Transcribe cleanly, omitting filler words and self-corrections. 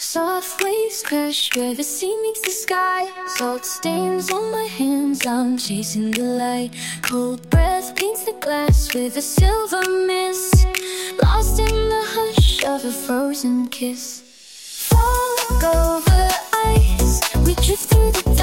Soft waves crash where the sea meets the sky. Salt stains on my hands, I'm chasing the light. Cold breath paints the glass with a silver mist. Lost in the hush of a frozen kiss. Fog over ice, we drift through the